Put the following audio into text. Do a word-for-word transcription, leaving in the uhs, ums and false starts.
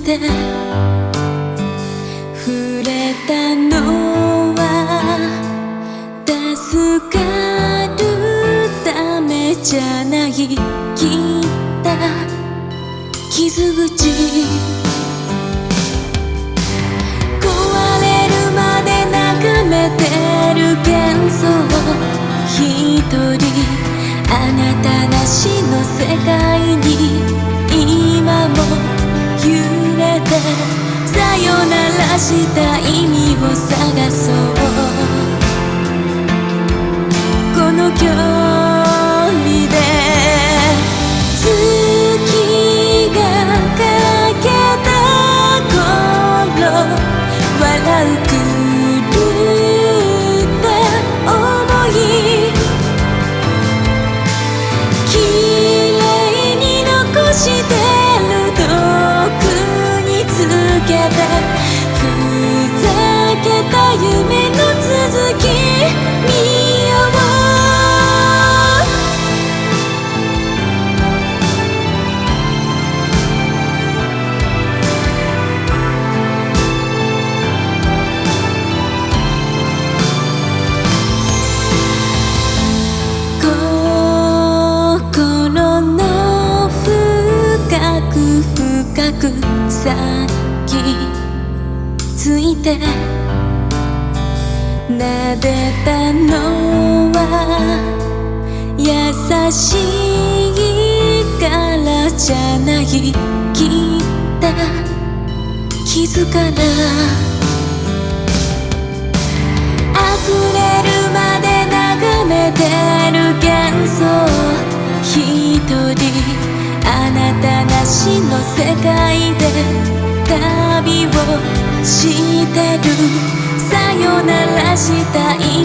て触れたのは助かるためじゃない、きった傷口壊れるまで眺めてる幻想、一人あなたなしの世界に今も揺れて、さよならした意味を探そう。この距離で月がかけた頃、笑う狂った想い、綺麗に残してる遠くにつけて、ふざけた夢の続き見よう。心の深く深く咲きついて撫でたのは優しいからじゃない、きった傷から溢れるまで眺めてる幻想、一人あなたなしの世界で旅をしてる、さよならしたい